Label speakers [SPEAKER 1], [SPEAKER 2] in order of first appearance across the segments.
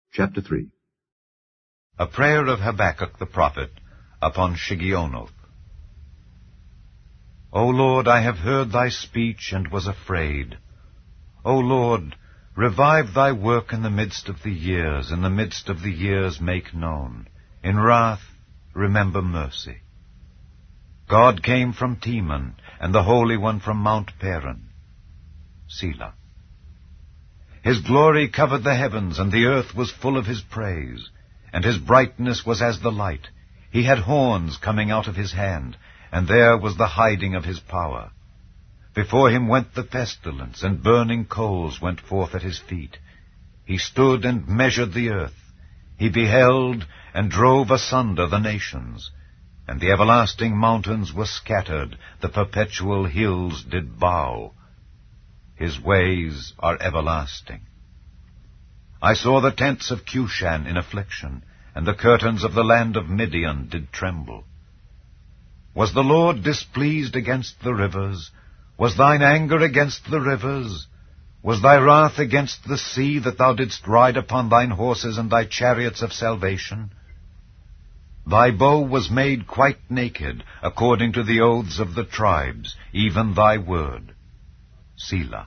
[SPEAKER 1] Chapter 3.
[SPEAKER 2] A prayer of Habakkuk the prophet upon Shigionoth. O Lord, I have heard thy speech and was afraid. O Lord, revive thy work in the midst of the years, in the midst of the years make known. In wrath remember mercy. God came from Teman, and the Holy One from Mount Paran. Selah. His glory covered the heavens, and the earth was full of his praise. And his brightness was as the light. He had horns coming out of his hand, and there was the hiding of his power. Before him went the pestilence, and burning coals went forth at his feet. He stood and measured the earth. He beheld and drove asunder the nations. And the everlasting mountains were scattered, the perpetual hills did bow. His ways are everlasting. I saw the tents of Cushan in affliction, and the curtains of the land of Midian did tremble. Was the Lord displeased against the rivers? Was thine anger against the rivers? Was thy wrath against the sea, that thou didst ride upon thine horses and thy chariots of salvation? Thy bow was made quite naked, according to the oaths of the tribes, even thy word. Selah.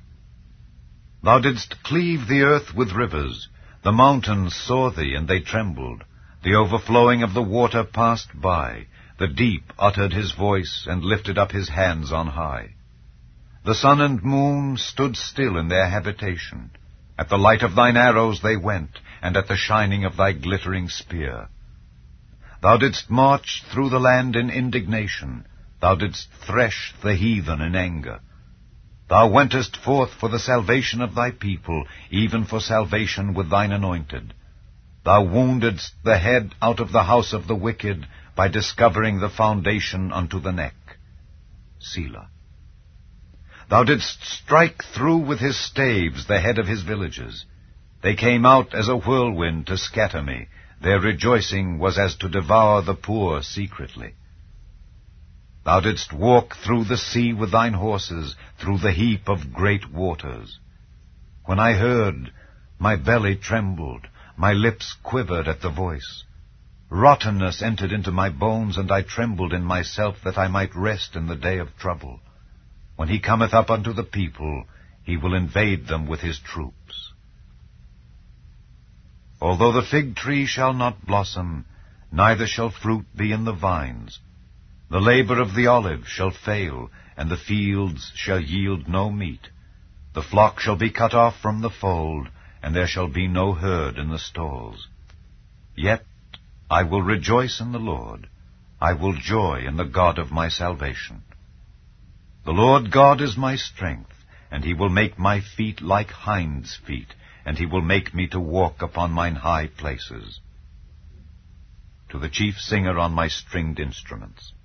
[SPEAKER 2] Thou didst cleave the earth with rivers. The mountains saw thee, and they trembled. The overflowing of the water passed by. The deep uttered his voice, and lifted up his hands on high. The sun and moon stood still in their habitation. At the light of thine arrows they went, and at the shining of thy glittering spear. Thou didst march through the land in indignation. Thou didst thresh the heathen in anger. Thou wentest forth for the salvation of thy people, even for salvation with thine anointed. Thou woundedst the head out of the house of the wicked, by discovering the foundation unto the neck. Selah. Thou didst strike through with his staves the head of his villages. They came out as a whirlwind to scatter me. Their rejoicing was as to devour the poor secretly. Thou didst walk through the sea with thine horses, through the heap of great waters. When I heard, my belly trembled, my lips quivered at the voice. Rottenness entered into my bones, and I trembled in myself, that I might rest in the day of trouble. When he cometh up unto the people, he will invade them with his troops. Although the fig tree shall not blossom, neither shall fruit be in the vines, the labor of the olive shall fail, and the fields shall yield no meat. The flock shall be cut off from the fold, and there shall be no herd in the stalls. Yet I will rejoice in the Lord. I will joy in the God of my salvation. The Lord God is my strength, and he will make my feet like hinds' feet, and he will make me to walk upon mine high places. To the chief singer on my stringed instruments.